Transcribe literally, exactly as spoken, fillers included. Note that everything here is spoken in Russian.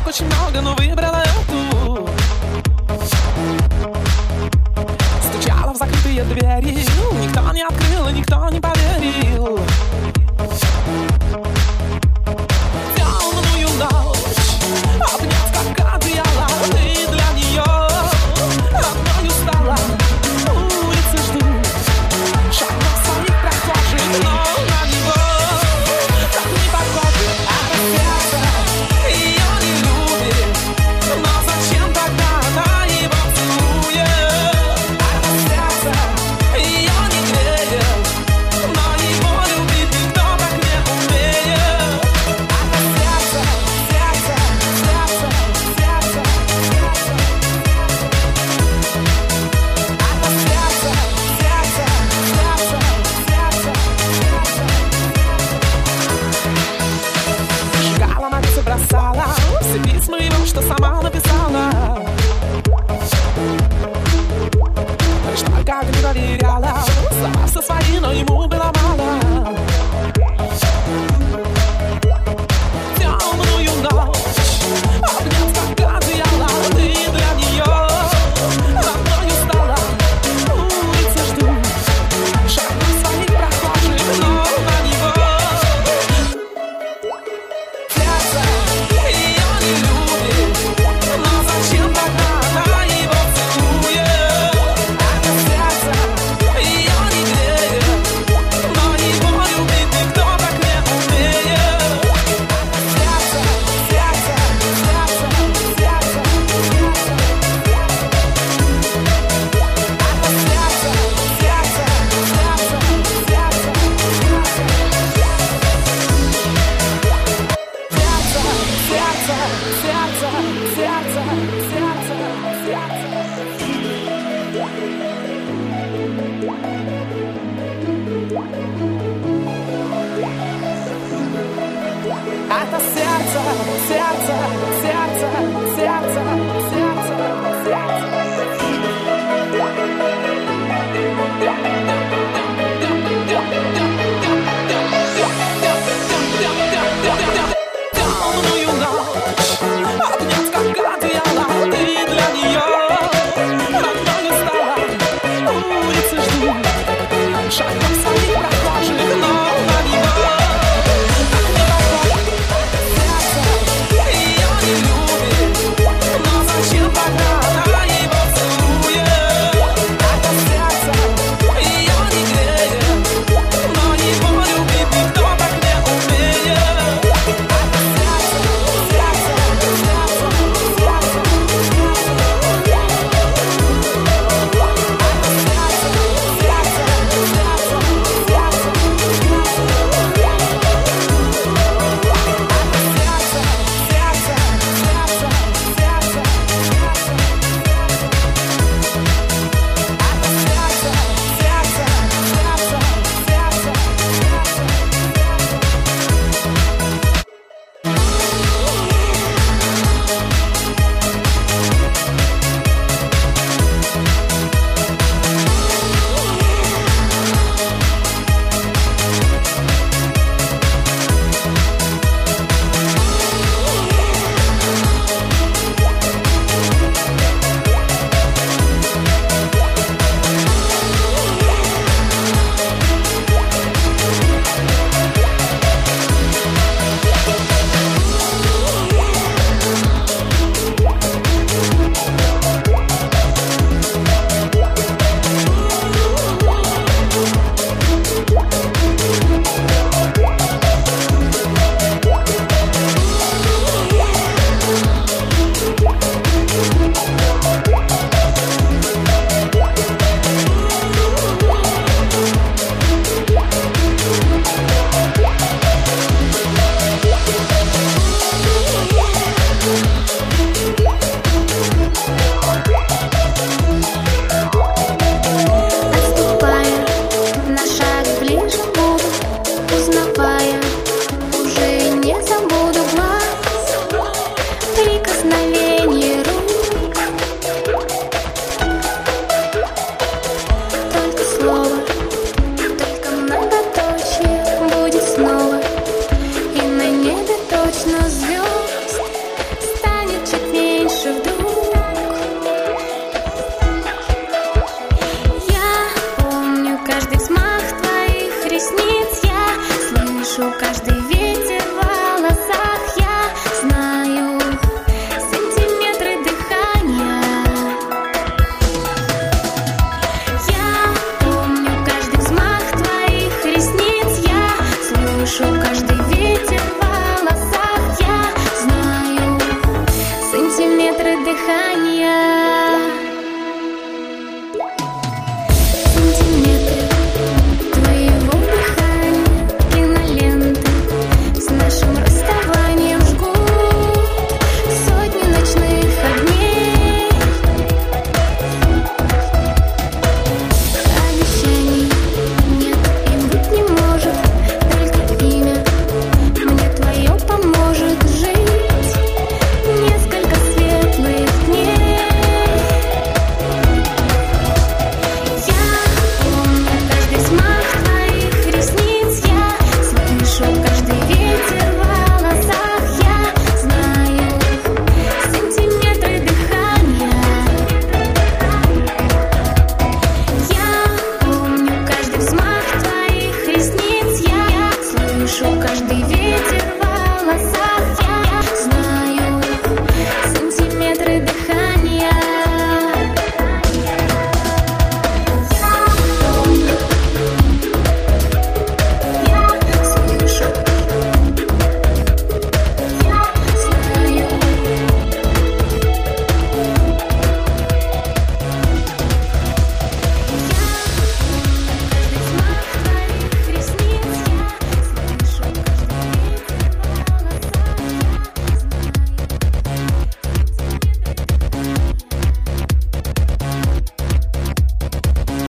очень много, но выбрала эту. Стучала в закрытые двери, никто не открыл и никто не поверил. Темную ночь обнять как одеяло, ты для нее одною стала. Улицы ждут шагов своих прохожих, но на него так не похоже. Это сердце ее не любит, но зачем тогда она его целует? Это сердце ее не греет, но его любить никто так не умеет. Это сердце, сердце, сердце, сердце, сердце. Это сердце, сердце, сердце, сердце, сердце. Сжигала, на лицо бросала все письма его, что сама написала. Лишь только не доверяла, слова все свои, но ему было мало. Темную ночь обнять как одеяло, ты для нее одною стала. Улицы ждут шагов своих прохожих, но на него сердце ее не любит, но зачем тогда она его целует? Это сердце ее не греет, но его любить никто так не умеет. Сердце, сердце, сердце, сердце, сердце. Это сердце, сердце, сердце, сердце, сердце, сердце, сердце, сердце, сердце. Это сердце, сердце,